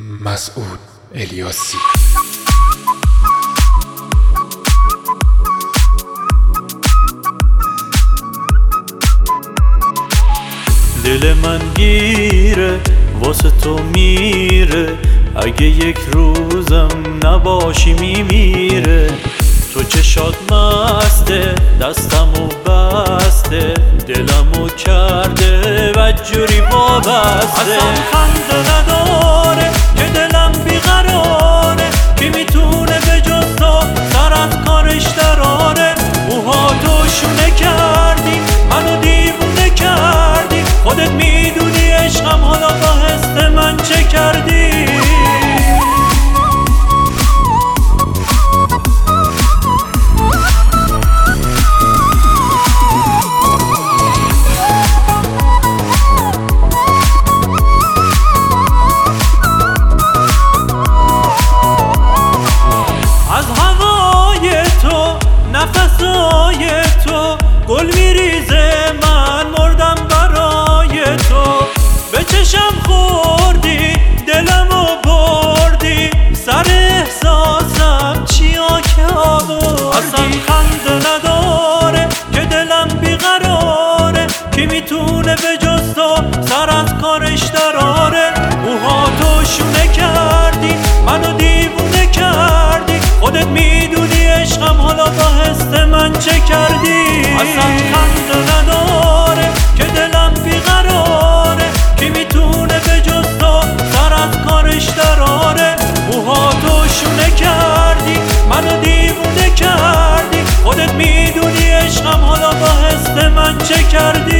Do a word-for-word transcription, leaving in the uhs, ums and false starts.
مسعود الیاسی. دل من گیره واسه تو میره، اگه یک روزم نباشی میمیره. تو چشات مسته، دستمو بسته، دلمو کرده بدجوری وابسته. اصلا خنده نداره که دلم بیقراره، کی میتونه به جز تو سر از کارش دراره. موها تو شونه کردی، منو دیوونه کردی، خودت میدونی عشقم حالا با حس من چه کردی. از هوای تو نفسای تو گل میریزه، من مردم برای تو. به چشم خوردی دلمو بردی، سر احساسم چیا که آوردی. اصلا خنده نداره که دلم بیقراره، کی میتونه به جز تو سر از کارش دراره. موها تو شونه کردی، منو دیوونه کردی، خودت میدونی عشقم حالا با حس من چه کردی. اصلا خنده نداره که دلم بیقراره، کی میتونه به جز تو سر از کارش دراره. موها تو شونه کردی، منو دیوونه کردی، خودت میدونی عشقم حالا با حس من چه کردی.